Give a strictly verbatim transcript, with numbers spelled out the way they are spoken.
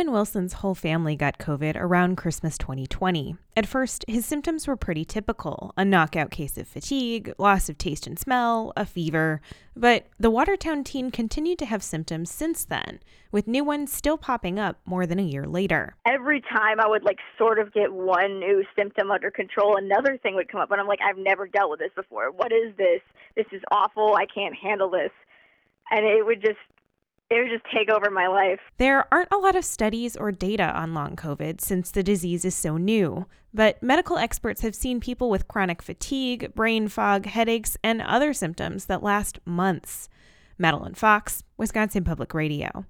Owen Wilson's whole family got COVID around Christmas twenty twenty. At first, his symptoms were pretty typical: a knockout case of fatigue, loss of taste and smell, a fever. But the Watertown teen continued to have symptoms since then, with new ones still popping up more than a year later. Every time I would like sort of get one new symptom under control, another thing would come up, and I'm like, I've never dealt with this before. What is this? This is awful. I can't handle this. And it would just It would just take over my life. There aren't a lot of studies or data on long COVID since the disease is so new, but medical experts have seen people with chronic fatigue, brain fog, headaches, and other symptoms that last months. Madeline Fox, Wisconsin Public Radio.